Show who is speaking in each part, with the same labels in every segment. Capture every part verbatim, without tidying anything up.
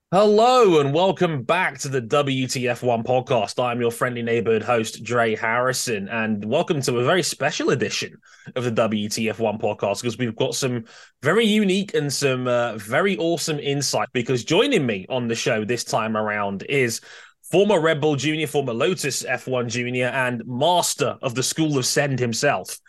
Speaker 1: Hello and welcome back to the W T F one podcast. I'm your friendly neighborhood host, Dre Harrison, and welcome to a very special edition of the W T F one podcast because we've got some very unique and some uh, very awesome insight. Because joining me on the show this time around is former Red Bull Junior, former Lotus F one Junior, and master of the School of Send himself.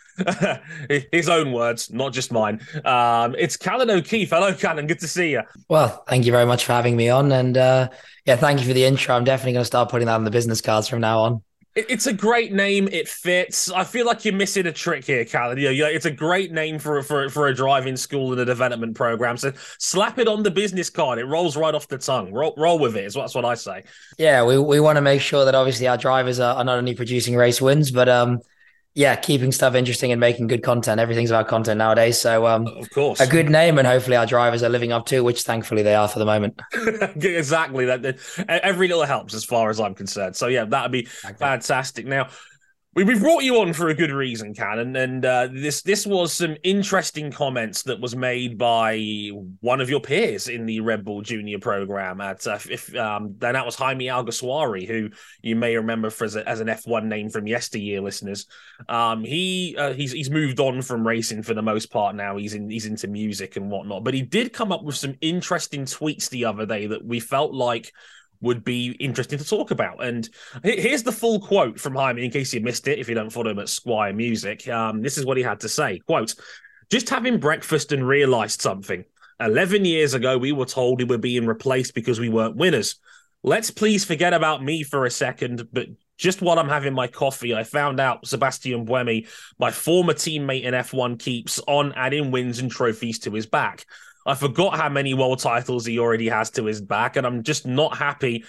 Speaker 1: His own words, not just mine. Um, it's Callan O'Keefe. Hello, Callan. Good to see you.
Speaker 2: Well, thank you very much for having me on. And uh, yeah, thank you for the intro. I'm definitely going to start putting that on the business cards from now on.
Speaker 1: It's a great name. It fits. I feel like you're missing a trick here, Callan. You know, it's a great name for for for a driving school and a development program. So slap it on the business card. It rolls right off the tongue. Roll, roll with it. Is that's what I say.
Speaker 2: Yeah, we, we want to make sure that obviously our drivers are, are not only producing race wins, but um, yeah, keeping stuff interesting and making good content. Everything's about content nowadays. So um,
Speaker 1: Of
Speaker 2: a
Speaker 1: course.
Speaker 2: good name, and hopefully our drivers are living up to, which thankfully they are for the moment.
Speaker 1: Exactly. That that- every little helps as far as I'm concerned. So yeah, that'd be
Speaker 2: Exactly.
Speaker 1: fantastic. Now, We we brought you on for a good reason, Cannon, and uh, this this was some interesting comments that was made by one of your peers in the Red Bull Junior program. At uh, if um, then that was Jaime Alguersuari, who you may remember for as, a, as an F one name from yesteryear, listeners. Um, he uh, he's he's moved on from racing for the most part now. He's in he's into music and whatnot, but he did come up with some interesting tweets the other day that we felt like would be interesting to talk about. And here's the full quote from Jaime, in case you missed it, if you don't follow him at Squire Music. Um, this is what he had to say. Quote, just having breakfast and realized something. eleven years ago, we were told we were being replaced because we weren't winners. Let's please forget about me for a second, but just while I'm having my coffee, I found out Sebastian Buemi, my former teammate in F one, keeps on adding wins and trophies to his back. I forgot how many world titles he already has to his back, and I'm just not happy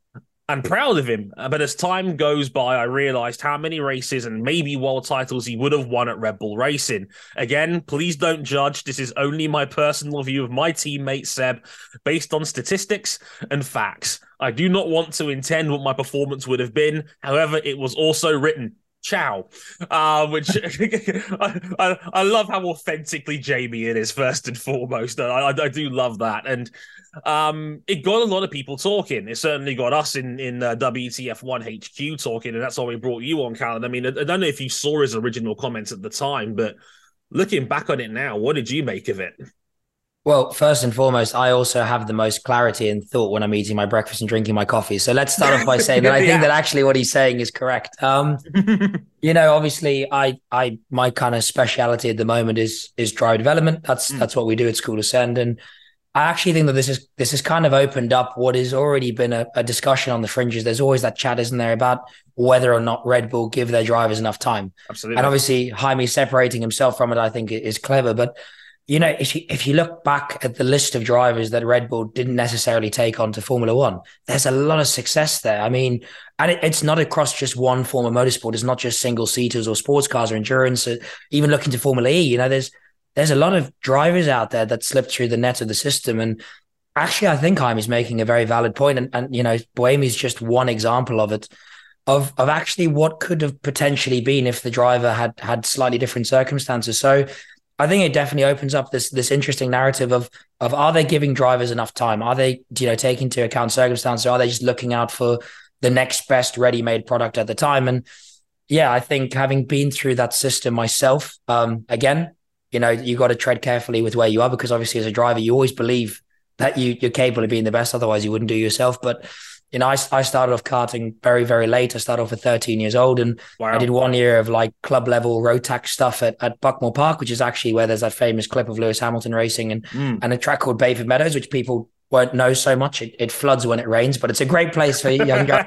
Speaker 1: and proud of him. But as time goes by, I realized how many races and maybe world titles he would have won at Red Bull Racing. Again, please don't judge. This is only my personal view of my teammate Seb, based on statistics and facts. I do not want to intend what my performance would have been. However, it was also written. Ciao, uh, which I, I, I love how authentically Jamie it is first and foremost. I, I, I do love that, and um, it got a lot of people talking. It certainly got us in in uh, W T F one H Q talking, and that's why we brought you on, Callan. I mean, I, I don't know if you saw his original comments at the time, but looking back on it now, what did you make of it?
Speaker 2: Well, first and foremost, I also have the most clarity and thought when I'm eating my breakfast and drinking my coffee. So let's start off by saying that I think
Speaker 1: Yeah.
Speaker 2: that actually what he's saying is correct. Um, you know, obviously, I, I, my kind of speciality at the moment is is drive development. That's
Speaker 1: Mm.
Speaker 2: that's what we do at School of Send, and I actually think that this is this has kind of opened up what has already been a, a discussion on the fringes. There's always that chat, isn't there, about whether or not Red Bull give their drivers enough time, and
Speaker 1: Absolutely.
Speaker 2: obviously Jaime separating himself from it, I think, is clever, but you know, if you, if you look back at the list of drivers that Red Bull didn't necessarily take on to Formula One, there's a lot of success there. I mean, and it, it's not across just one form of motorsport. It's not just single seaters or sports cars or endurance. Or even looking to Formula E, you know, there's there's a lot of drivers out there that slip through the net of the system. And actually, I think Jaime's making a very valid point. And, and you know, Buemi's just one example of it. Of of actually what could have potentially been if the driver had had slightly different circumstances. So I think it definitely opens up this this interesting narrative of of are they giving drivers enough time? Are they, you know, taking into account circumstances? Or are they just looking out for the next best ready-made product at the time? And yeah, I think having been through that system myself, um, again, you know, you got to tread carefully with where you are because obviously as a driver, you always believe that you you're capable of being the best. Otherwise, you wouldn't do yourself. But you know, I, I started off karting very, very late. I started off at thirteen years old and I did
Speaker 1: Wow.
Speaker 2: one year of like club level road tax stuff at, at Buckmore Park, which is actually where there's that famous clip of Lewis Hamilton racing and,
Speaker 1: Mm.
Speaker 2: and a track called Bayford Meadows, which people won't know so much. It, it floods when it rains, but it's a great place for young guys.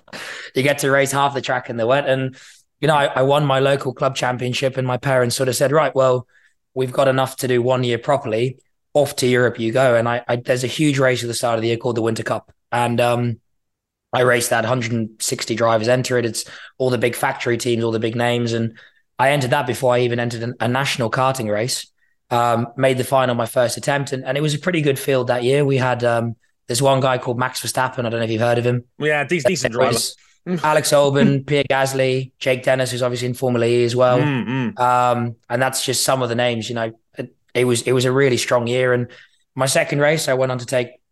Speaker 2: You get to race half the track in the wet. And, you know, I, I won my local club championship and my parents sort of said, right, well, we've got enough to do one year properly. Off to Europe you go. And I, I there's a huge race at the start of the year called the Winter Cup. And um I raced that one hundred sixty drivers enter it. It's all the big factory teams, all the big names. And I entered that before I even entered an, a national karting race. Um, made the final my first attempt. And, and it was a pretty good field that year. We had um, this one guy called Max Verstappen. I don't know if you've heard of him.
Speaker 1: Yeah, de- decent
Speaker 2: There
Speaker 1: driver.
Speaker 2: was Alex Albon, Pierre Gasly, Jake Dennis, who's obviously in Formula E as well.
Speaker 1: Mm, mm.
Speaker 2: Um, and that's just some of the names, you know. It, it was it was a really strong year. And my second race, I went on to take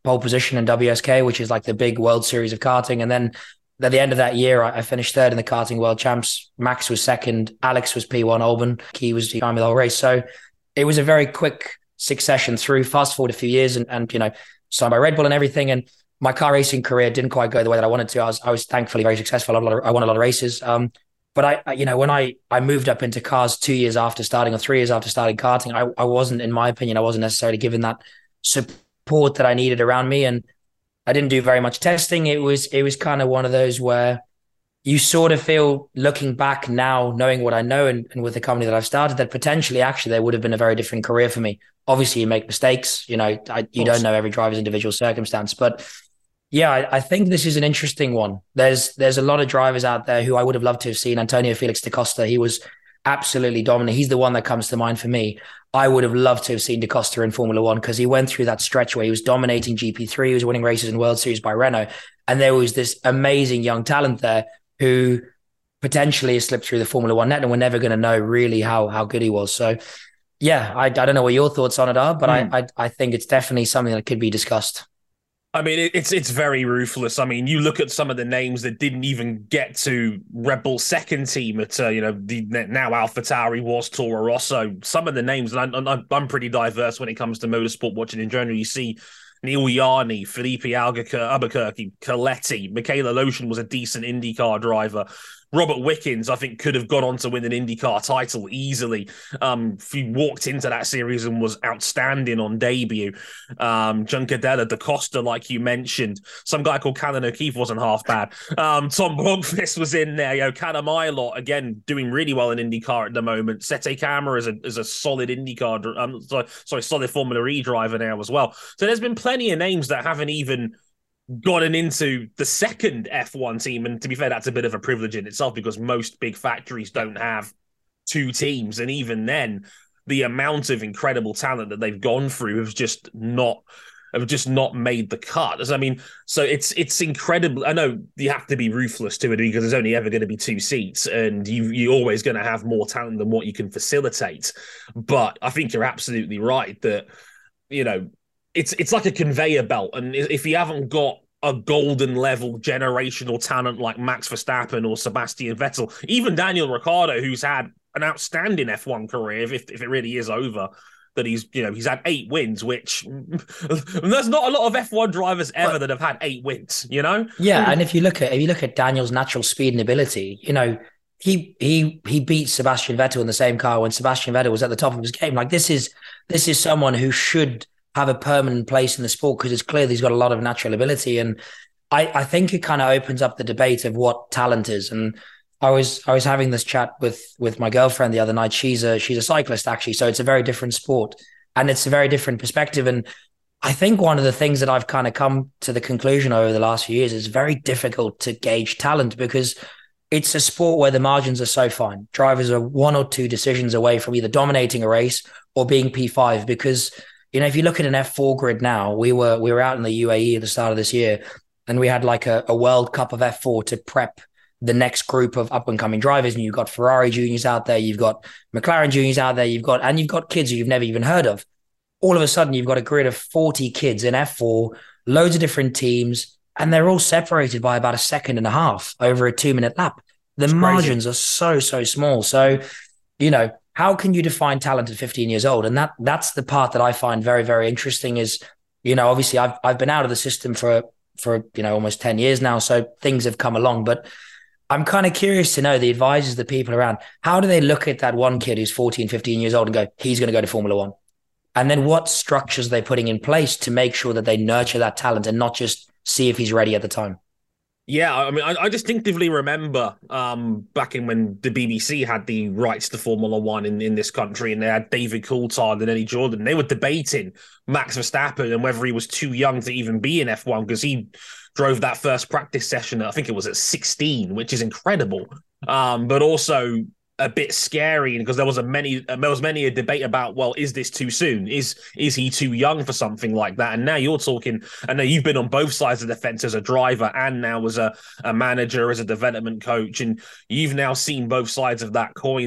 Speaker 2: pole position in W S K, which is like the big World Series of karting. And then at the end of that year, I, I finished third in the karting world champs. Max was second. Alex was P one Albon. He was the whole race. So it was a very quick succession through. Fast forward a few years and, and you know, signed by Red Bull and everything. And my car racing career didn't quite go the way that I wanted to. I was, I was thankfully very successful. I won a lot of, I won a lot of races. Um, but I, I, you know, when I, I moved up into cars two years after starting or three years after starting karting, I, I wasn't, in my opinion, I wasn't necessarily given that support that I needed around me. And I didn't do very much testing. It was, it was kind of one of those where you sort of feel, looking back now, knowing what I know and, and with the company that I've started, that potentially actually there would have been a very different career for me. Obviously you make mistakes, you know, I, you don't know every driver's individual circumstance, but yeah, I, I think this is an interesting one. There's, there's a lot of drivers out there who I would have loved to have seen. Antonio Felix da Costa, he was absolutely dominant. He's the one that comes to mind for me. I would have loved to have seen da Costa in Formula One because he went through that stretch where he was dominating G P three, he was winning races in World Series by Renault. And there was this amazing young talent there who potentially has slipped through the Formula One net, and we're never going to know really how how good he was. So yeah, I, I don't know what your thoughts on it are, but mm. I, I I think it's definitely something that could be discussed.
Speaker 1: I mean, it's it's very ruthless. I mean, you look at some of the names that didn't even get to Red Bull's second team at, uh, you know, the now AlphaTauri was Toro Rosso. Some of the names, and I'm, I'm pretty diverse when it comes to motorsport watching in general. You see Neil Yarni, Felipe Albuquerque, Coletti, Michaela Lotion was a decent IndyCar driver. Robert Wickens, I think, could have gone on to win an IndyCar title easily. Um, he walked into that series and was outstanding on debut. Um, Juncadella, da Costa, like you mentioned. Some guy called Callan O'Keefe wasn't half bad. Um, Tom Blomqvist was in there. You know, Callum Ilott, again, doing really well in IndyCar at the moment. Sete Camara is a, is a solid IndyCar, um, sorry, sorry, solid Formula E driver now as well. So there's been plenty of names that haven't even gotten into the second F one team. And to be fair, that's a bit of a privilege in itself because most big factories don't have two teams. And even then, the amount of incredible talent that they've gone through has just not have just not made the cut. I mean, so it's it's incredible. I know you have to be ruthless to it because there's only ever going to be two seats and you, you're always going to have more talent than what you can facilitate. But I think you're absolutely right that, you know, It's it's like a conveyor belt, and if you haven't got a golden level generational talent like Max Verstappen or Sebastian Vettel, even Daniel Ricciardo, who's had an outstanding F one career, if if it really is over, that he's you know he's had eight wins, which there's not a lot of F one drivers ever but, that have had eight wins, you know.
Speaker 2: Yeah, and if you look at if you look at Daniel's natural speed and ability, you know. He he he beat Sebastian Vettel in the same car when Sebastian Vettel was at the top of his game. Like this is this is someone who should have a permanent place in the sport because it's clear that he's got a lot of natural ability. And I, I think it kind of opens up the debate of what talent is. And I was I was having this chat with with my girlfriend the other night. She's a she's a cyclist actually, so it's a very different sport and it's a very different perspective. And I think one of the things that I've kind of come to the conclusion over the last few years is very difficult to gauge talent because it's a sport where the margins are so fine. Drivers are one or two decisions away from either dominating a race or being P five because you know, if you look at an F four grid now, we were we were out in the U A E at the start of this year, and we had like a, a World Cup of F four to prep the next group of up and coming drivers. And you've got Ferrari juniors out there, you've got McLaren juniors out there, you've got and you've got kids who you've never even heard of. All of a sudden, you've got a grid of forty kids in F four, loads of different teams, and they're all separated by about a second and a half over a two minute lap. The it's margins crazy. Are so so small. So, you know. How can you define talent at fifteen years old? And that that's the part that I find very, very interesting is, you know, obviously I've I've been out of the system for, for you know, almost ten years now. So things have come along. But I'm kind of curious to know the advisors, the people around, how do they look at that one kid who's fourteen, fifteen years old and go, he's going to go to Formula One? And then what structures are they putting in place to make sure that they nurture that talent and not just see if he's ready at the time?
Speaker 1: Yeah, I mean, I, I distinctively remember um, back in when the B B C had the rights to Formula One in, in this country, and they had David Coulthard and Eddie Jordan. They were debating Max Verstappen and whether he was too young to even be in F one because he drove that first practice session, I think it was at sixteen, which is incredible. Um, but also a bit scary because there was a many there was many a debate about, well, is this too soon? Is is he too young for something like that? And now you're talking, I know you've been on both sides of the fence as a driver and now as a, a manager, as a development coach, and you've now seen both sides of that coin at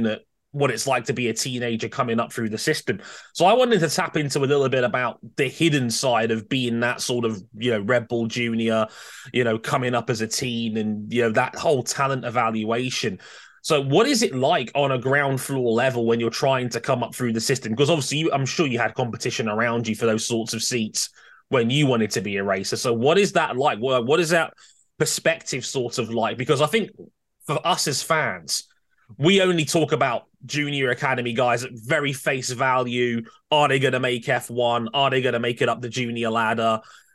Speaker 1: what it's like to be a teenager coming up through the system. So I wanted to tap into a little bit about the hidden side of being that sort of, you know, Red Bull Junior, you know, coming up as a teen, and, you know, that whole talent evaluation. So what is it like on a ground floor level when you're trying to come up through the system? Because obviously you, I'm sure you had competition around you for those sorts of seats when you wanted to be a racer. So what is that like? What, what is that perspective sort of like? Because I think for us as fans, we only talk about junior academy guys at very face value. Are they going to make F one? Are they going to make it up the junior ladder?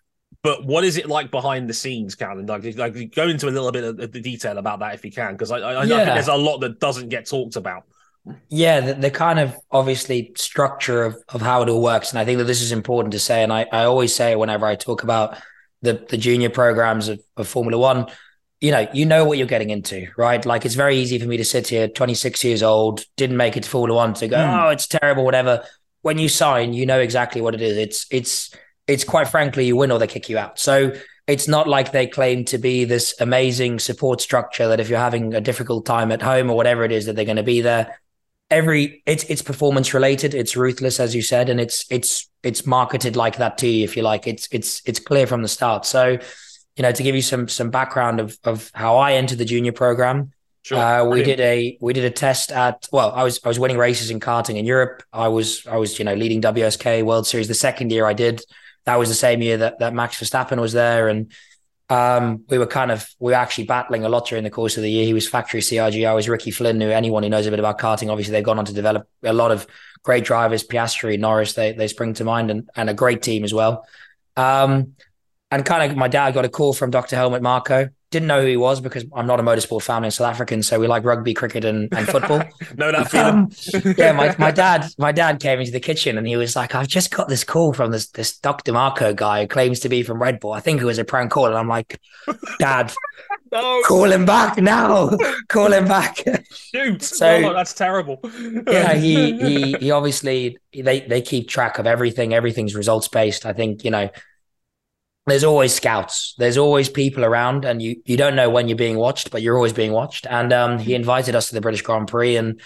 Speaker 1: But what is it like behind the scenes, Callan? Like, like go into a little bit of the detail about that if you can, because I, I, yeah. I think there's a lot that doesn't get talked about.
Speaker 2: Yeah, the, the kind of obviously structure of, of how it all works. And I think that this is important to say. And I, I always say whenever I talk about the, the junior programs of, of Formula One, you know, you know what you're getting into, right? Like, it's very easy for me to sit here, twenty-six years old, didn't make it to Formula One, to go, mm. oh, it's terrible, whatever. When you sign, you know exactly what it is. It's, it's, it's quite frankly, you win or they kick you out. So it's not like they claim to be this amazing support structure that if you're having a difficult time at home or whatever it is, that they're going to be there. Every it's it's performance related. It's ruthless, as you said, and it's it's it's marketed like that to you, if you like. It's it's it's clear from the start. So, you know, to give you some some background of of how I entered the junior program, sure. uh, we did a we did a test at well, I was I was winning races in karting in Europe. I was I was you know leading W S K World Series. The second year I did, that was the same year that that Max Verstappen was there, and um, we were kind of we were actually battling a lot during the course of the year. He was factory C R G. I was Ricky Flynn, who anyone who knows a bit about karting, obviously they've gone on to develop a lot of great drivers. Piastri, Norris, they they spring to mind, and and a great team as well. Um, And kind of my dad got a call from Doctor Helmut Marko. Didn't know who he was because I'm not a motorsport family in South African. So we like rugby, cricket and, and football.
Speaker 1: No, that feeling.
Speaker 2: Um, yeah, my, my dad my dad came into the kitchen and he was like, I've just got this call from this this Doctor Marko guy who claims to be from Red Bull. I think it was a prank call. And I'm like, Dad, no. Call him back now. Call him back.
Speaker 1: Shoot. So oh, that's terrible.
Speaker 2: Yeah, he he he obviously they they keep track of everything. Everything's results based. I think, you know, there's always scouts. There's always people around, and you you don't know when you're being watched, but you're always being watched. And um, he invited us to the British Grand Prix, and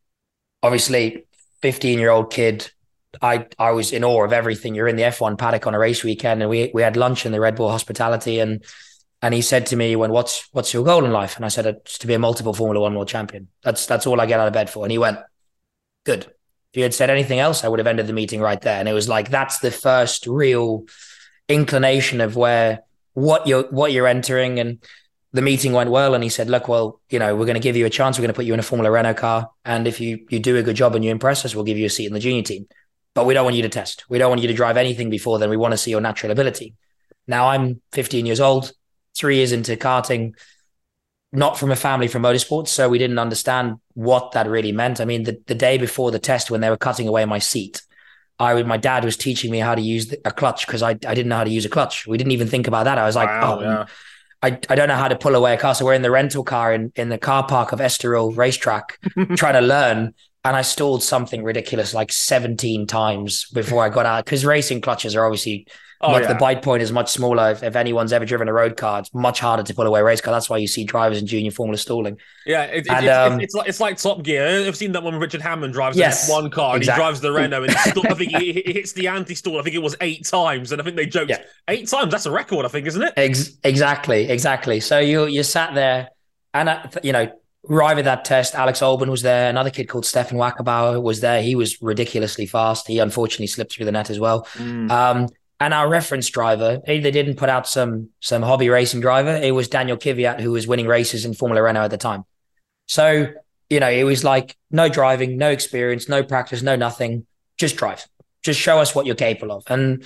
Speaker 2: obviously, fifteen-year-old kid, I I was in awe of everything. You're in the F one paddock on a race weekend, and we we had lunch in the Red Bull hospitality, and and he said to me, "When what's what's your goal in life?" And I said, "It's to be a multiple Formula One world champion. That's that's all I get out of bed for." And he went, "Good. If you had said anything else, I would have ended the meeting right there." And it was like that's the first real inclination of where what you're what you're entering. And the meeting went well, and he said, look, well, you know, we're going to give you a chance. We're going to put you in a Formula Renault car, and if you you do a good job and you impress us, we'll give you a seat in the junior team, but we don't want you to test. We don't want you to drive anything before then. We want to see your natural ability. Now I'm fifteen years old, three years into karting, not from a family from motorsports, so we didn't understand what that really meant. I mean, the, the day before the test, when they were cutting away my seat, I, my dad was teaching me how to use a clutch because I, I didn't know how to use a clutch. We didn't even think about that. I was like, wow, oh, yeah. I, I don't know how to pull away a car. So we're in the rental car in, in the car park of Estoril racetrack trying to learn. And I stalled something ridiculous like seventeen times before I got out, because racing clutches are obviously, oh, much, yeah. the bite point is much smaller. If, if anyone's ever driven a road car, it's much harder to pull away a race car. That's why you see drivers in junior Formula stalling.
Speaker 1: Yeah, it, it, and, it's, um, it's, like, it's like Top Gear. I've seen that one when Richard Hammond drives yes, one car and exactly. he drives the Renault and st- I think he, he hits the anti-stall. I think it was eight times. And I think they joked, yeah. eight times, that's a record, I think, isn't it?
Speaker 2: Ex- exactly, exactly. So you you sat there and, uh, you know, arrived at that test. Alex Albon was there. Another kid called Stefan Wackerbauer was there. He was ridiculously fast. He unfortunately slipped through the net as well. Mm. Um, and our reference driver, they didn't put out some some hobby racing driver. It was Daniel Kvyat, who was winning races in Formula Renault at the time. So, you know, it was like no driving, no experience, no practice, no nothing. Just drive. Just show us what you're capable of. And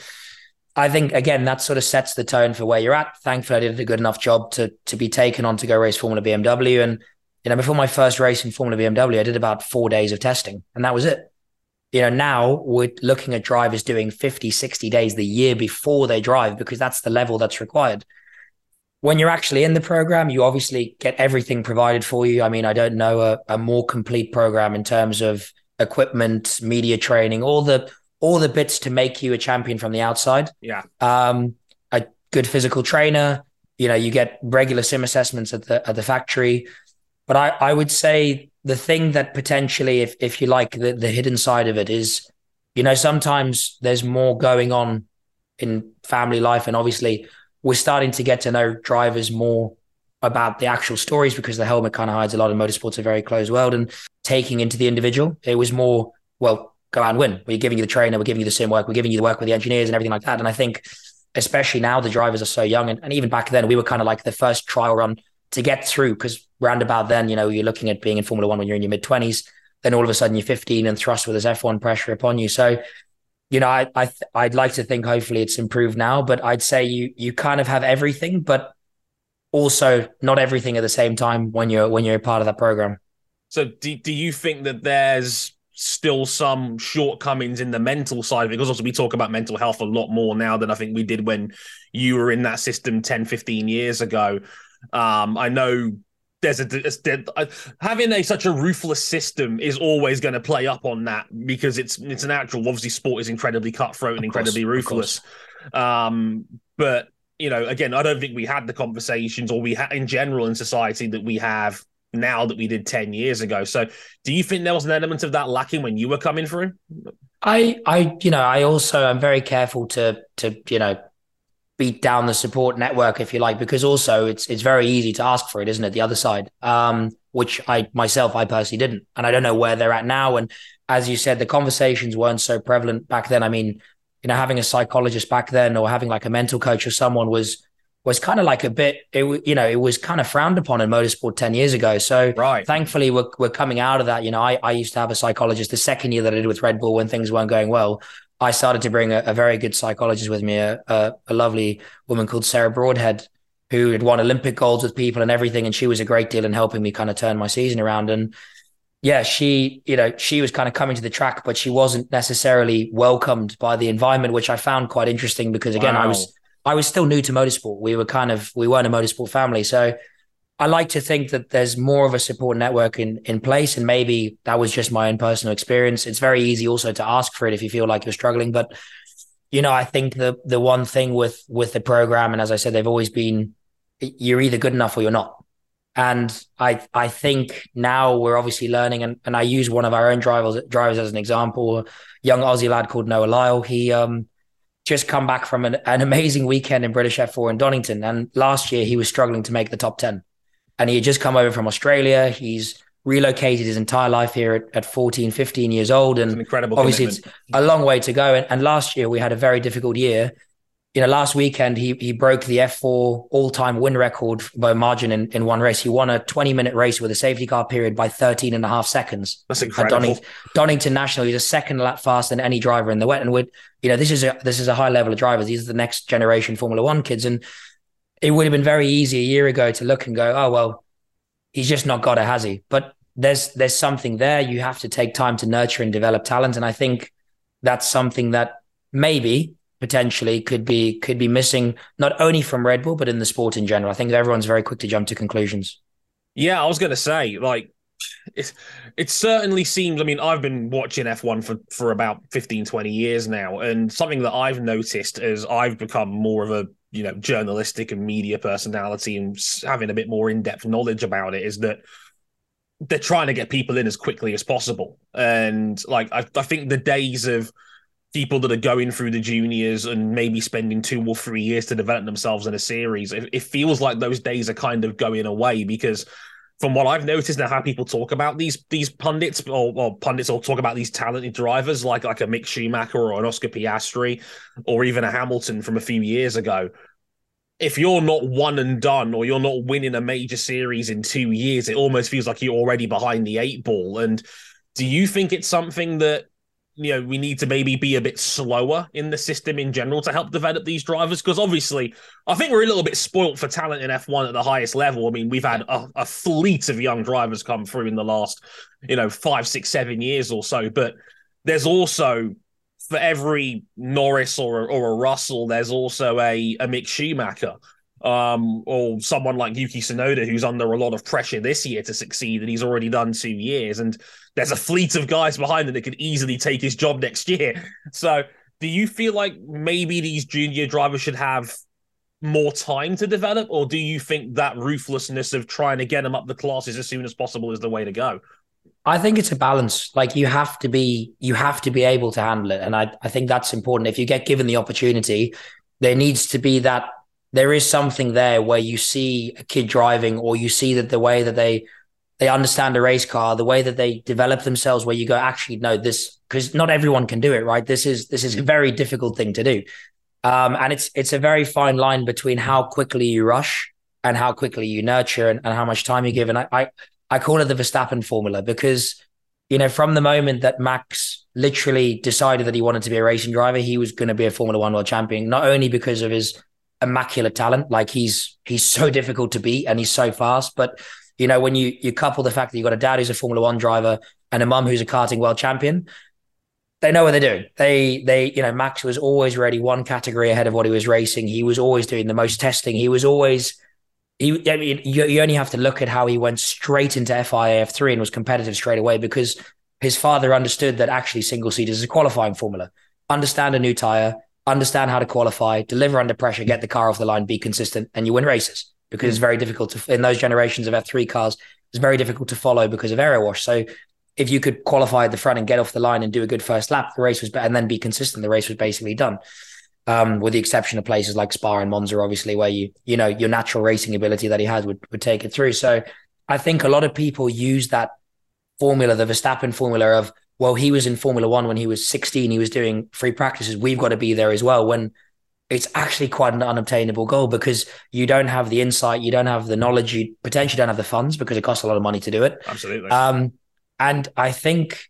Speaker 2: I think, again, that sort of sets the tone for where you're at. Thankfully, I did a good enough job to to be taken on to go race Formula B M W. And you know, before my first race in Formula B M W, I did about four days of testing, and that was it. You know, now we're looking at drivers doing fifty, sixty days the year before they drive, because that's the level that's required. When you're actually in the program, you obviously get everything provided for you. I mean, I don't know a, a more complete program in terms of equipment, media training, all the all the bits to make you a champion from the outside.
Speaker 1: Yeah.
Speaker 2: Um, a good physical trainer. You know, you get regular sim assessments at the at the factory. But I, I would say the thing that potentially, if if you like, the, the hidden side of it is, you know, sometimes there's more going on in family life. And obviously we're starting to get to know drivers more about the actual stories because the helmet kind of hides a lot in motorsports, a very closed world. And taking into the individual, it was more, well, go out and win. We're giving you the trainer, we're giving you the sim work, we're giving you the work with the engineers and everything like that. And I think, especially now, the drivers are so young. And, and even back then, we were kind of like the first trial run to get through, because round about then, you know, you're looking at being in Formula One when you're in your mid twenties. Then all of a sudden you're fifteen and thrust with this F one pressure upon you. So, you know, I, I I'd like to think hopefully it's improved now, but I'd say you you kind of have everything, but also not everything at the same time when you're when you're a part of that program.
Speaker 1: So do, do you think that there's still some shortcomings in the mental side of it? Because also we talk about mental health a lot more now than I think we did when you were in that system ten, fifteen years ago. Um, I know there's a, a having a such a ruthless system is always going to play up on that, because it's it's natural. Obviously, sport is incredibly cutthroat and incredibly ruthless. Um, but you know, again, I don't think we had the conversations, or we had in general in society, that we have now that we did ten years ago. So do you think there was an element of that lacking when you were coming through?
Speaker 2: I, I, you know, I also, I'm very careful to, to, you know, beat down the support network, if you like, because also it's, it's very easy to ask for it, isn't it? The other side, um, which I myself, I personally didn't, and I don't know where they're at now. And as you said, the conversations weren't so prevalent back then. I mean, you know, having a psychologist back then, or having like a mental coach or someone was, was kind of like a bit, it, you know, it was kind of frowned upon in motorsport ten years ago. So
Speaker 1: right.
Speaker 2: Thankfully we're, we're coming out of that. You know, I, I used to have a psychologist the second year that I did with Red Bull when things weren't going well. I started to bring a, a very good psychologist with me, a, a, a lovely woman called Sarah Broadhead, who had won Olympic golds with people and everything. And she was a great deal in helping me kind of turn my season around. And yeah, she, you know, she was kind of coming to the track, but she wasn't necessarily welcomed by the environment, which I found quite interesting, because again, wow. I was, I was still new to motorsport. We were kind of, we weren't a motorsport family. So I like to think that there's more of a support network in, in place. And maybe that was just my own personal experience. It's very easy also to ask for it if you feel like you're struggling. But, you know, I think the the one thing with, with the program, and as I said, they've always been, you're either good enough or you're not. And I I think now we're obviously learning, and, and I use one of our own drivers drivers as an example, a young Aussie lad called Noah Lyle. He um just come back from an, an amazing weekend in British F four in Donington. And last year he was struggling to make the top ten. And he had just come over from Australia. He's relocated his entire life here at, at fourteen, fifteen years old. And
Speaker 1: it's an incredible
Speaker 2: obviously
Speaker 1: commitment.
Speaker 2: It's a long way to go. And, and last year we had a very difficult year. You know, last weekend he he broke the F four all-time win record by margin in, in one race. He won a twenty-minute race with a safety car period by thirteen and a half seconds.
Speaker 1: That's incredible. At
Speaker 2: Donington, Donington National, he's a second lap faster than any driver in the wet. And with, you know, this is a this is a high level of drivers. These are the next generation Formula One kids. And it would have been very easy a year ago to look and go, oh, well, he's just not got it, has he? But there's there's something there. You have to take time to nurture and develop talent. And I think that's something that maybe potentially could be could be missing, not only from Red Bull, but in the sport in general. I think everyone's very quick to jump to conclusions.
Speaker 1: Yeah, I was going to say, like, it, it certainly seems, I mean, I've been watching F one for, for about fifteen, twenty years now. And something that I've noticed as I've become more of a, you know, journalistic and media personality and having a bit more in-depth knowledge about it, is that they're trying to get people in as quickly as possible. And like, I, I think the days of people that are going through the juniors and maybe spending two or three years to develop themselves in a series, it, it feels like those days are kind of going away, because from what I've noticed now, how people talk about these these pundits or, or pundits or talk about these talented drivers like like a Mick Schumacher or an Oscar Piastri or even a Hamilton from a few years ago, if you're not one and done, or you're not winning a major series in two years, it almost feels like you're already behind the eight ball. And do you think it's something that, you know, we need to maybe be a bit slower in the system in general to help develop these drivers? Because obviously, I think we're a little bit spoilt for talent in F one at the highest level. I mean, we've had a, a fleet of young drivers come through in the last, you know, five, six, seven years or so. But there's also, for every Norris or, or a Russell, there's also a, a Mick Schumacher. Um, or someone like Yuki Tsunoda, who's under a lot of pressure this year to succeed, and he's already done two years. And there's a fleet of guys behind him that could easily take his job next year. So do you feel like maybe these junior drivers should have more time to develop, or do you think that ruthlessness of trying to get them up the classes as soon as possible is the way to go?
Speaker 2: I think it's a balance. Like you have to be, you have to be able to handle it. And I, I think that's important. If you get given the opportunity, there needs to be that, there is something there where you see a kid driving, or you see that the way that they, they understand a race car, the way that they develop themselves, where you go, actually, no, this, because not everyone can do it, right? This is, this is a very difficult thing to do. Um, and it's, it's a very fine line between how quickly you rush and how quickly you nurture, and, and how much time you give. And I, I, I call it the Verstappen formula, because, you know, from the moment that Max literally decided that he wanted to be a racing driver, he was going to be a Formula One world champion, not only because of his immaculate talent, like he's, he's so difficult to beat and he's so fast, but, you know, when you, you couple the fact that you've got a dad who's a Formula One driver and a mum who's a karting world champion, they know what they're doing. They, they, you know, Max was always ready one category ahead of what he was racing. He was always doing the most testing. He was always, He, I mean, you, you only have to look at how he went straight into F I A F three and was competitive straight away, because his father understood that actually single seaters is a qualifying formula. Understand a new tire, understand how to qualify, deliver under pressure, get the car off the line, be consistent, and you win races. Because mm. it's very difficult to, in those generations of F three cars, it's very difficult to follow because of aero wash. So if you could qualify at the front and get off the line and do a good first lap, the race was, and then be consistent, the race was basically done. Um, with the exception of places like Spa and Monza, obviously, where you, you know, your natural racing ability that he had would, would take it through. So I think a lot of people use that formula, the Verstappen formula of, well, he was in Formula One when he was sixteen, he was doing free practices, we've got to be there as well, when it's actually quite an unobtainable goal, because you don't have the insight, you don't have the knowledge, you potentially don't have the funds, because it costs a lot of money to do it.
Speaker 1: Absolutely.
Speaker 2: Um, and I think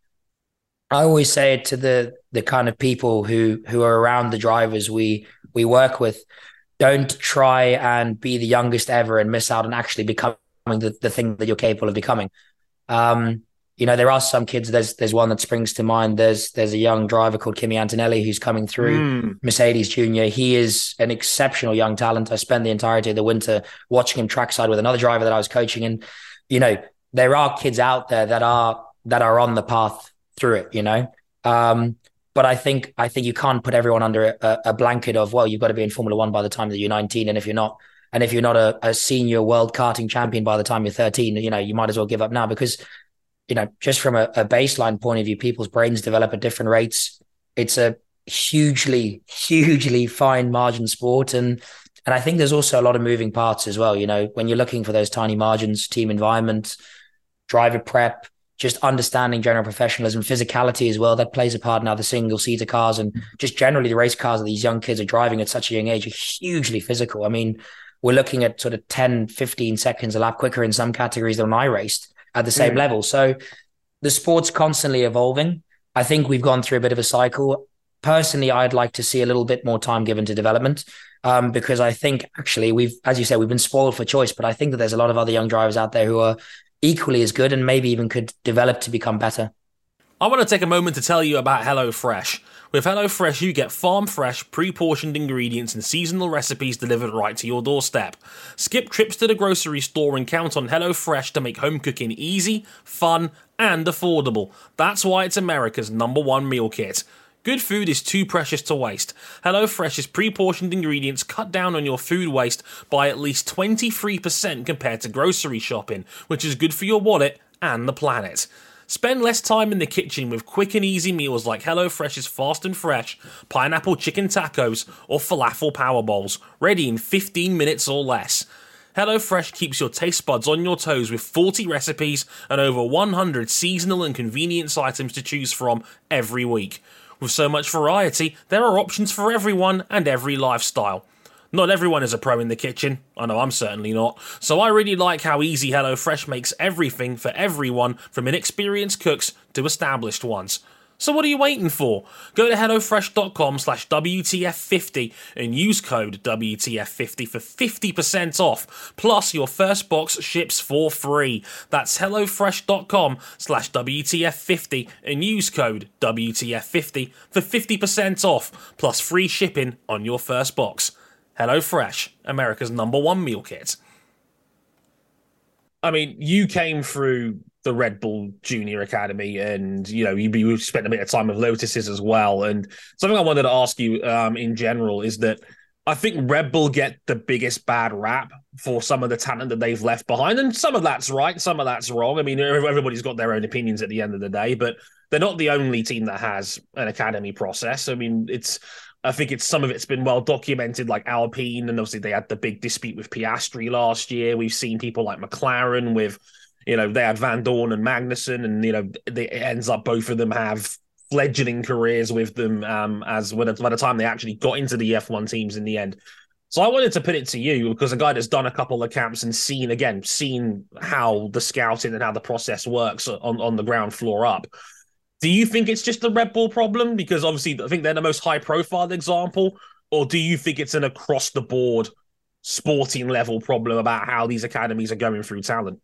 Speaker 2: I always say it to the the kind of people who who are around the drivers we we work with: don't try and be the youngest ever and miss out on actually becoming the, the thing that you're capable of becoming. Um, you know, there are some kids. There's there's one that springs to mind. There's there's a young driver called Kimi Antonelli who's coming through mm. Mercedes Junior. He is an exceptional young talent. I spent the entirety of the winter watching him trackside with another driver that I was coaching, and you know, there are kids out there that are that are on the path through it, you know. Um, but I think I think you can't put everyone under a, a blanket of, well, you've got to be in Formula One by the time that you're nineteen, and if you're not, and if you're not a, a senior world karting champion by the time you're thirteen, you know, you might as well give up now, because, you know, just from a, a baseline point of view, people's brains develop at different rates. It's a hugely, hugely fine margin sport, and and I think there's also a lot of moving parts as well. You know, when you're looking for those tiny margins, team environment, driver prep, just understanding general professionalism, physicality as well, that plays a part now. The single seater cars and just generally the race cars that these young kids are driving at such a young age are hugely physical. I mean, we're looking at sort of ten, fifteen seconds a lap quicker in some categories than when I raced at the same mm. level. So the sport's constantly evolving. I think we've gone through a bit of a cycle. Personally, I'd like to see a little bit more time given to development, um, because I think actually we've, as you said, we've been spoiled for choice, but I think that there's a lot of other young drivers out there who are equally as good and maybe even could develop to become better.
Speaker 1: I want to take a moment to tell you about HelloFresh. With HelloFresh, you get farm-fresh, pre-portioned ingredients and seasonal recipes delivered right to your doorstep. Skip trips to the grocery store and count on HelloFresh to make home cooking easy, fun, and affordable. That's why it's America's number one meal kit. Good food is too precious to waste. HelloFresh's pre-portioned ingredients cut down on your food waste by at least twenty-three percent compared to grocery shopping, which is good for your wallet and the planet. Spend less time in the kitchen with quick and easy meals like HelloFresh's Fast and Fresh, pineapple chicken tacos, or falafel power bowls, ready in fifteen minutes or less. HelloFresh keeps your taste buds on your toes with forty recipes and over one hundred seasonal and convenience items to choose from every week. With so much variety, there are options for everyone and every lifestyle. Not everyone is a pro in the kitchen. I know I'm certainly not. So I really like how easy HelloFresh makes everything for everyone, from inexperienced cooks to established ones. So what are you waiting for? Go to HelloFresh.com slash WTF50 and use code W T F fifty for fifty percent off. Plus, your first box ships for free. That's HelloFresh.com slash WTF50 and use code W T F fifty for fifty percent off, plus free shipping on your first box. HelloFresh, America's number one meal kit. I mean, you came through the Red Bull Junior Academy, and you know you, you spent a bit of time with Lotuses as well. And something I wanted to ask you, um, in general, is that I think Red Bull get the biggest bad rap for some of the talent that they've left behind. And some of that's right, some of that's wrong. I mean, everybody's got their own opinions at the end of the day, but they're not the only team that has an academy process. I mean, it's, I think it's some of it's been well documented, like Alpine, and obviously they had the big dispute with Piastri last year. We've seen people like McLaren with, you know, they had Van Dorn and Magnussen, and, you know, they, it ends up both of them have fledgling careers with them um, as when, by the time they actually got into the F one teams in the end. So I wanted to put it to you because a guy that's done a couple of camps and seen, again, seen how the scouting and how the process works on, on the ground floor up. Do you think it's just a Red Bull problem? Because obviously I think they're the most high profile example. Or do you think it's an across the board sporting level problem about how these academies are going through talent?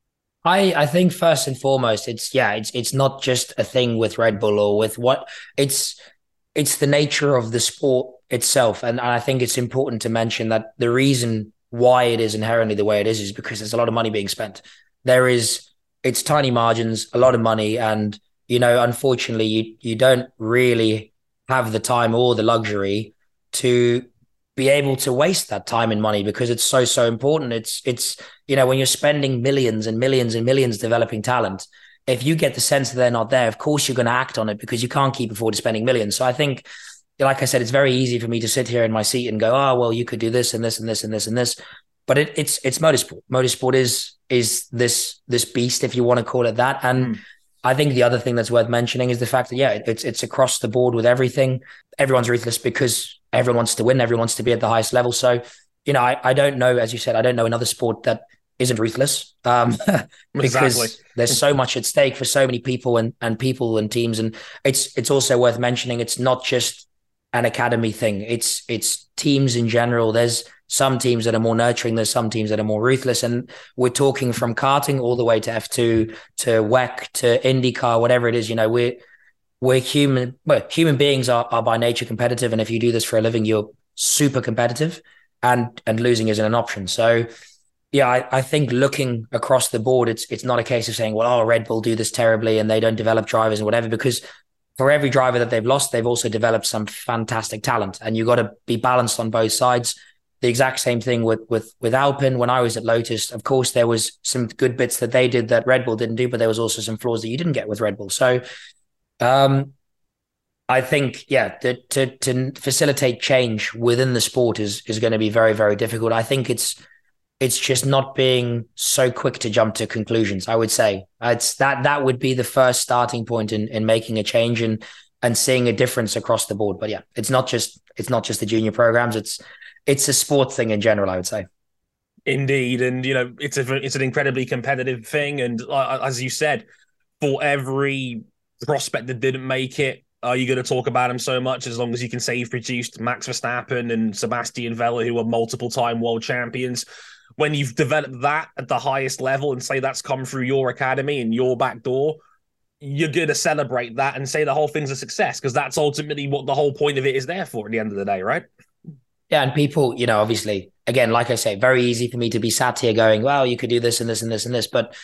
Speaker 2: I, I think first and foremost, it's yeah, it's it's not just a thing with Red Bull or with what it's it's the nature of the sport itself. And, and I think it's important to mention that the reason why it is inherently the way it is is because there's a lot of money being spent. There is it's tiny margins, a lot of money, and you know, unfortunately, you you don't really have the time or the luxury to be able to waste that time and money because it's so, so important. It's, it's, you know, when you're spending millions and millions and millions developing talent, if you get the sense that they're not there, of course you're going to act on it because you can't keep afford to spending millions. So I think, like I said, it's very easy for me to sit here in my seat and go, oh, well, you could do this and this and this and this and this. But it, it's, it's motorsport. Motorsport is, is this, this beast, if you want to call it that. And mm. I think the other thing that's worth mentioning is the fact that, yeah, it's, it's across the board with everything. Everyone's ruthless because everyone wants to win. Everyone wants to be at the highest level. So, you know, I, I don't know, as you said, I don't know another sport that isn't ruthless um, because exactly. There's so much at stake for so many people and, and people and teams. And it's, it's also worth mentioning. It's not just an academy thing. It's, it's teams in general. There's some teams that are more nurturing. There's some teams that are more ruthless. And we're talking from karting all the way to F two, to W E C, to IndyCar, whatever it is, you know, we're, we're human, well, human beings are, are by nature competitive. And if you do this for a living, you're super competitive and, and losing isn't an option. So yeah, I, I think looking across the board, it's, it's not a case of saying, well, oh, Red Bull do this terribly and they don't develop drivers and whatever, because for every driver that they've lost, they've also developed some fantastic talent, and you've got to be balanced on both sides. The exact same thing with, with, with Alpine. When I was at Lotus, of course, there was some good bits that they did that Red Bull didn't do, but there was also some flaws that you didn't get with Red Bull. So um, I think, yeah, to, to, to facilitate change within the sport is, is going to be very, very difficult. I think it's, it's just not being so quick to jump to conclusions. I would say it's that, that would be the first starting point in, in making a change and, and seeing a difference across the board. But yeah, it's not just, it's not just the junior programs. It's, it's a sport thing in general, I would say.
Speaker 1: Indeed. And, you know, it's a, it's an incredibly competitive thing. And uh, as you said, for every prospect that didn't make it, are you going to talk about him so much as long as you can say you've produced Max Verstappen and Sebastian Vettel, who are multiple time world champions? When you've developed that at the highest level and say that's come through your academy and your back door, you're going to celebrate that and say the whole thing's a success, because that's ultimately what the whole point of it is there for at the end of the day, right?
Speaker 2: Yeah, and people, you know, obviously, again, like I say, very easy for me to be sat here going, well, you could do this and this and this and this, but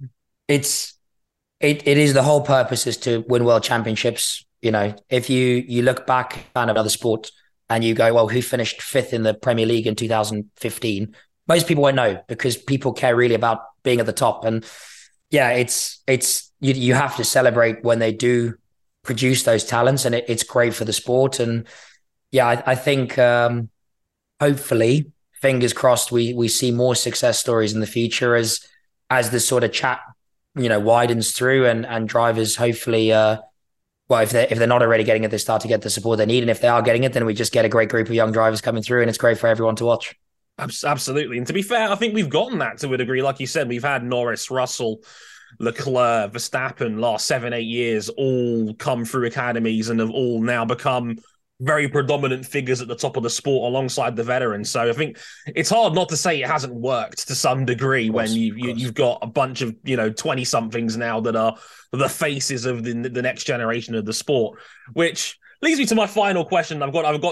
Speaker 2: it's, it it is the whole purpose is to win world championships. You know, if you, you look back kind of other sports and you go, well, who finished fifth in the Premier League in two thousand fifteen? Most people won't know because people care really about being at the top. And yeah, it's, it's, you, you have to celebrate when they do produce those talents, and it, it's great for the sport. And yeah, I, I think, um, hopefully, fingers crossed, we we see more success stories in the future as as this sort of chat, you know, widens through, and and drivers hopefully, uh, well, if they if they're not already getting it, they start to get the support they need, and if they are getting it, then we just get a great group of young drivers coming through, and it's great for everyone to watch.
Speaker 1: Absolutely, and to be fair, I think we've gotten that to a degree. Like you said, we've had Norris, Russell, Leclerc, Verstappen last seven, eight years all come through academies and have all now become very predominant figures at the top of the sport alongside the veterans. So I think it's hard not to say it hasn't worked to some degree course, when you, you you've got a bunch of, you know, twenty somethings now that are the faces of the, the next generation of the sport, which leads me to my final question. I've got I've got to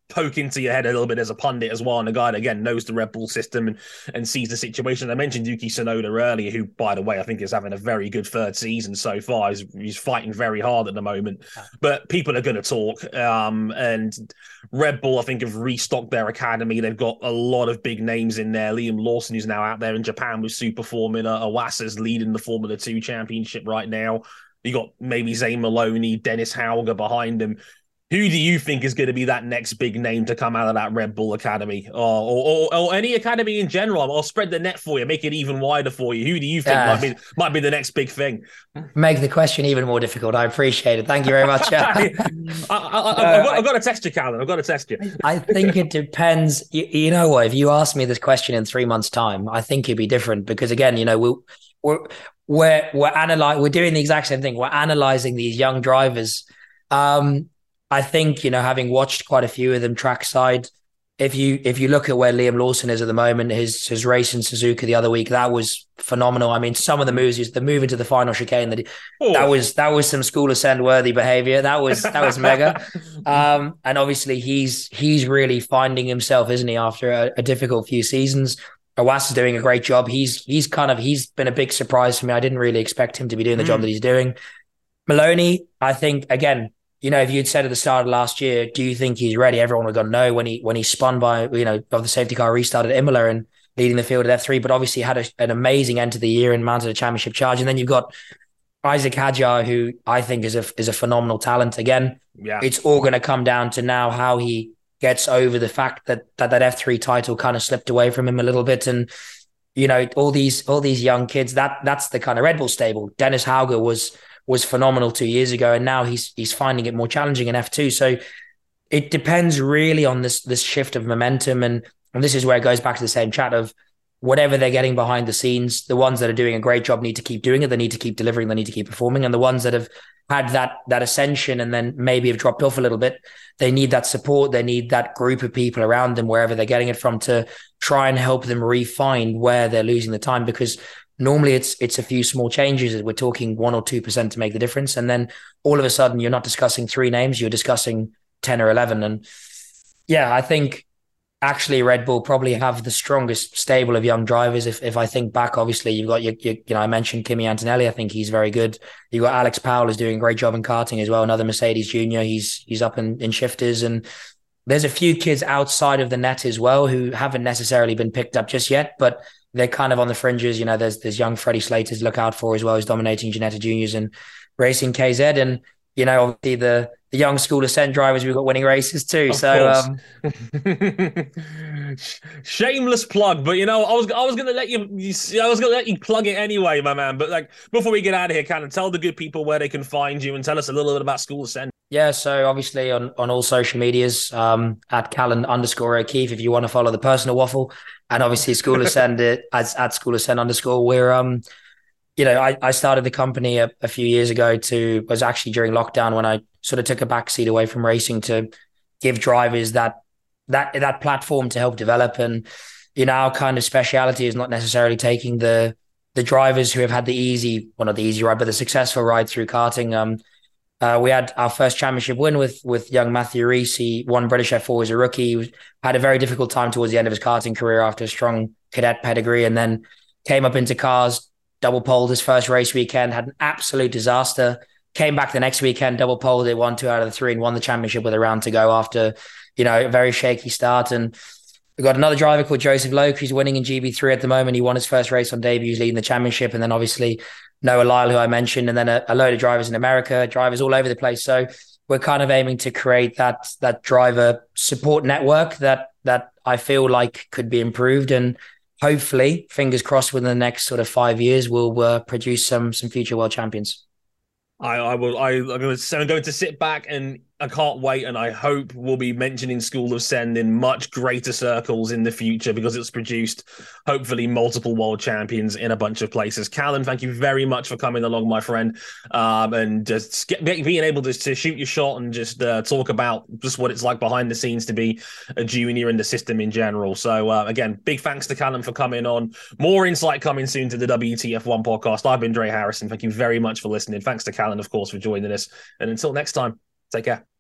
Speaker 1: poke into your head a little bit as a pundit as well, and a guy that, again, knows the Red Bull system and, and sees the situation. I mentioned Yuki Tsunoda earlier, who, by the way, I think is having a very good third season so far. He's, he's fighting very hard at the moment. But people are going to talk. Um, and Red Bull, I think, have restocked their academy. They've got a lot of big names in there. Liam Lawson, who's now out there in Japan with Super Formula. Iwasa's leading the Formula two championship right now. You got maybe Zane Maloney, Dennis Hauger behind him. Who do you think is going to be that next big name to come out of that Red Bull Academy, or or, or, or any academy in general? I'll spread the net for you, make it even wider for you. Who do you think uh, might be might be the next big thing?
Speaker 2: Make the question even more difficult. I appreciate it. Thank you very much. I,
Speaker 1: I, I, I've, got, I've got to test you, Calvin. I've got to test you.
Speaker 2: I think it depends. You, you know what? If you ask me this question in three months' time, I think it'd be different because, again, you know, we'll, we're we're we're analyzing. We're doing the exact same thing. We're analyzing these young drivers. Um, I think, you know, having watched quite a few of them trackside, if you if you look at where Liam Lawson is at the moment, his his race in Suzuka the other week, that was phenomenal. I mean, some of the moves, the move into the final chicane, that oh. that was that was some school of send worthy behavior. That was that was mega. Um, and obviously, he's he's really finding himself, isn't he? After a, a difficult few seasons, Iwasa's doing a great job. He's he's kind of he's been a big surprise for me. I didn't really expect him to be doing the mm. job that he's doing. Maloney, I think, again, you know, if you'd said at the start of last year, do you think he's ready? Everyone would have gone, no, when he when he spun by, you know, of the safety car restart at Imola and leading the field at F three, but obviously had a, an amazing end to the year and mounted a championship charge. And then you've got Isaac Hadjar, who I think is a is a phenomenal talent. Again, yeah. It's all going to come down to now how he gets over the fact that that, that F three title kind of slipped away from him a little bit. And, you know, all these all these young kids, that that's the kind of Red Bull stable. Dennis Hauger was was phenomenal two years ago, and now he's he's finding it more challenging in F two. So it depends really on this this shift of momentum, and and this is where it goes back to the same chat of whatever they're getting behind the scenes. The ones that are doing a great job need to keep doing it. They need to keep delivering. They need to keep performing. And the ones that have had that that ascension and then maybe have dropped off a little bit, they need that support. They need that group of people around them, wherever they're getting it from, to try and help them refine where they're losing the time, because normally it's it's a few small changes. We're talking one or two percent to make the difference. And then all of a sudden you're not discussing three names, you're discussing ten or eleven. And yeah, I think actually Red Bull probably have the strongest stable of young drivers. If if I think back, obviously you've got your, your you know, I mentioned Kimi Antonelli. I think he's very good. You've got Alex Powell who's doing a great job in karting as well. Another Mercedes junior. He's he's up in, in shifters. And there's a few kids outside of the net as well who haven't necessarily been picked up just yet, but they're kind of on the fringes. You know, there's there's young Freddie Slater to look out for as well, who's dominating Ginetta Juniors and Racing K Z. And, you know, obviously the, the young school ascent drivers, we've got winning races too. Of so um...
Speaker 1: shameless plug, but you know, I was I was gonna let you I was gonna let you plug it anyway, my man. But like before we get out of here, Callan, tell the good people where they can find you and tell us a little bit about School Ascend.
Speaker 2: Yeah, so obviously on, on all social medias, um, at Callan underscore O'Keefe, if you want to follow the personal waffle, and obviously School Ascend as at School Ascend underscore. We're um, you know, I, I started the company a, a few years ago to was actually during lockdown when I sort of took a backseat away from racing to give drivers that that that platform to help develop. And you know, our kind of speciality is not necessarily taking the the drivers who have had the easy, well not the easy ride, but the successful ride through karting. Um. Uh, we had our first championship win with with young Matthew Rees. He won British F four as a rookie. He had a very difficult time towards the end of his karting career after a strong cadet pedigree, and then came up into cars, double poled his first race weekend, had an absolute disaster. Came back the next weekend, double poled it, won two out of the three, and won the championship with a round to go after, you know, a very shaky start. And we've got another driver called Joseph Loke, who's winning in G B three at the moment. He won his first race on debut, he's leading the championship, and then obviously Noah Lyle, who I mentioned, and then a, a load of drivers in America, drivers all over the place. So we're kind of aiming to create that that driver support network that that I feel like could be improved, and hopefully, fingers crossed, within the next sort of five years, we'll uh, produce some some future world champions.
Speaker 1: I, I will. I, I'm going to. I'm going to sit back, and I can't wait. And I hope we'll be mentioning School of Send in much greater circles in the future, because it's produced, hopefully, multiple world champions in a bunch of places. Callan, thank you very much for coming along, my friend, um, and just get, being able to, to shoot your shot and just uh, talk about just what it's like behind the scenes to be a junior in the system in general. So uh, again, big thanks to Callan for coming on. More insight coming soon to the W T F one podcast. I've been Dre Harrison. Thank you very much for listening. Thanks to Callan, of course, for joining us. And until next time, take care.